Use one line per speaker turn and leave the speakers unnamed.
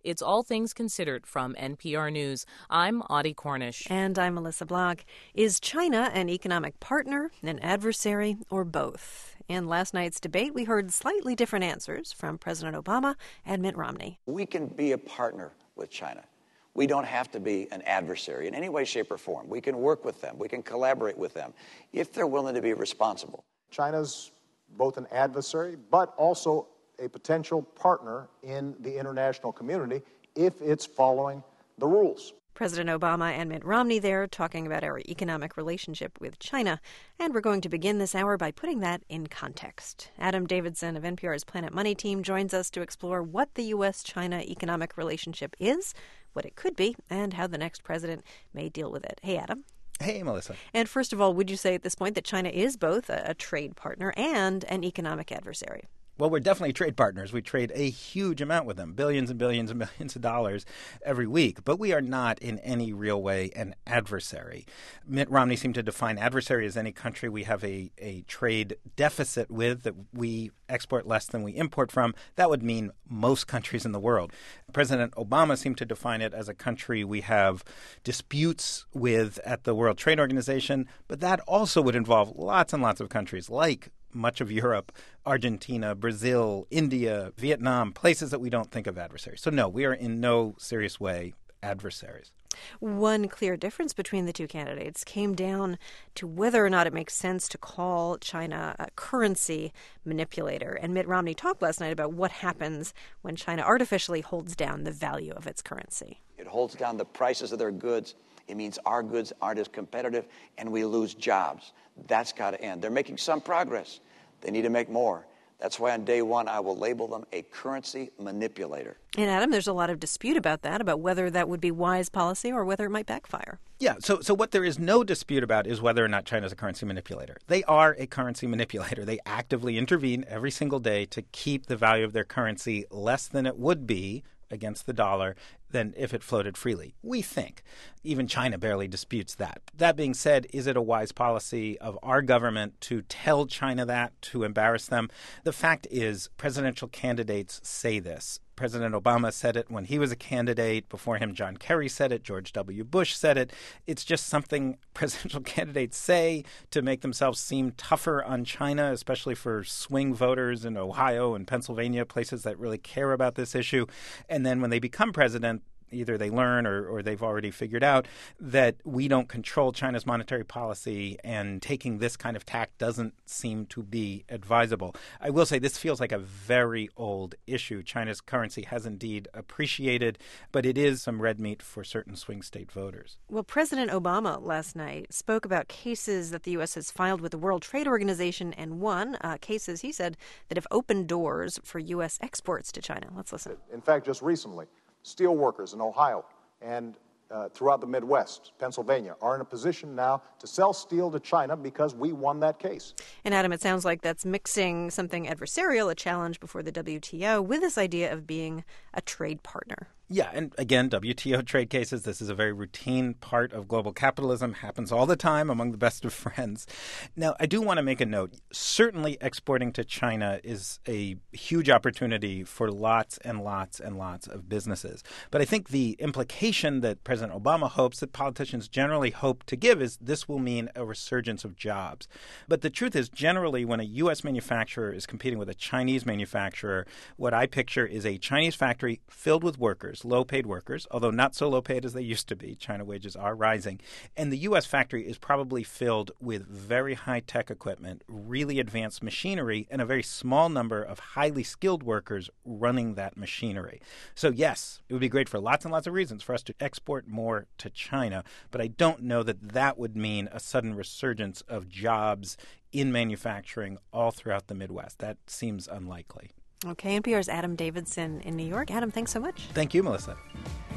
It's All Things Considered from NPR News. I'm Audie Cornish.
And I'm Melissa Block. Is China an economic partner, an adversary, or both? In last night's debate, we heard slightly different answers from President Obama and Mitt Romney.
We can be a partner with China. We don't have to be an adversary in any way, shape, or form. We can work with them. We can collaborate with them if they're willing to be responsible.
China's both an adversary, but also a potential partner in the international community if it's following the rules.
President Obama and Mitt Romney there talking about our economic relationship with China. And we're going to begin this hour by putting that in context. Adam Davidson of NPR's Planet Money team joins us to explore what the U.S.-China economic relationship is, what it could be, and how the next president may deal with it. Hey, Adam.
Hey, Melissa.
And first of all, would you say at this point that China is both a trade partner and an economic adversary?
Well, we're definitely trade partners. We trade a huge amount with them, billions and billions and billions of dollars every week. But we are not in any real way an adversary. Mitt Romney seemed to define adversary as any country we have a trade deficit with, that we export less than we import from. That would mean most countries in the world. President Obama seemed to define it as a country we have disputes with at the World Trade Organization. But that also would involve lots and lots of countries like much of Europe, Argentina, Brazil, India, Vietnam, places that we don't think of adversaries. So no, we are in no serious way adversaries.
One clear difference between the two candidates came down to whether or not it makes sense to call China a currency manipulator. And Mitt Romney talked last night about what happens when China artificially holds down the value of its currency.
It holds down the prices of their goods. It means our goods aren't as competitive, and we lose jobs. That's got to end. They're making some progress. They need to make more. That's why on day one, I will label them a currency manipulator.
And Adam, there's a lot of dispute about that, about whether that would be wise policy or whether it might backfire.
Yeah, so what there is no dispute about is whether or not China is a currency manipulator. They are a currency manipulator. They actively intervene every single day to keep the value of their currency less than it would be against the dollar than if it floated freely. We think. Even China barely disputes that. That being said, is it a wise policy of our government to tell China that, to embarrass them? The fact is, presidential candidates say this. President Obama said it when he was a candidate. Before him, John Kerry said it. George W. Bush said it. It's just something presidential candidates say to make themselves seem tougher on China, especially for swing voters in Ohio and Pennsylvania, places that really care about this issue. And then when they become president, either they learn or they've already figured out that we don't control China's monetary policy, and taking this kind of tack doesn't seem to be advisable. I will say this feels like a very old issue. China's currency has indeed appreciated, but it is some red meat for certain swing state voters.
Well, President Obama last night spoke about cases that the U.S. has filed with the World Trade Organization and won, cases, he said, that have opened doors for U.S. exports to China. Let's listen.
In fact, just recently, steel workers in Ohio and throughout the Midwest, Pennsylvania, are in a position now to sell steel to China because we won that case.
And Adam, it sounds like that's mixing something adversarial, a challenge before the WTO, with this idea of being a trade partner.
Yeah, and again, WTO trade cases, this is a very routine part of global capitalism, happens all the time among the best of friends. Now, I do want to make a note. Certainly exporting to China is a huge opportunity for lots and lots and lots of businesses. But I think the implication that President Obama hopes, that politicians generally hope to give, is this will mean a resurgence of jobs. But the truth is, generally, when a U.S. manufacturer is competing with a Chinese manufacturer, what I picture is a Chinese factory filled with workers, low-paid workers, although not so low-paid as they used to be. China wages are rising. And the U.S. factory is probably filled with very high-tech equipment, really advanced machinery, and a very small number of highly skilled workers running that machinery. So, yes, it would be great for lots and lots of reasons for us to export more to China, but I don't know that that would mean a sudden resurgence of jobs in manufacturing all throughout the Midwest. That seems unlikely.
Okay, NPR's Adam Davidson in New York. Adam, thanks so much.
Thank you, Melissa.